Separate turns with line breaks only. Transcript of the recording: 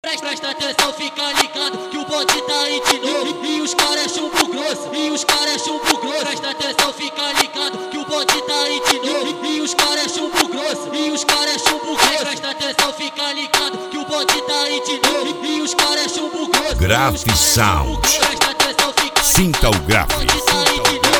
Presta atenção, fica ligado que o bonde tá aí de novo. E os cara é chumbo grosso, e os cara é chumbo grosso. Presta atenção, fica ligado que o bonde tá aí de novo. E os cara é chumbo grosso, e os cara é chumbo grosso. Presta atenção, fica ligado que o bonde tá aí de novo. E os cara é chumbo grosso.
Grave Sound. Sinta o grave.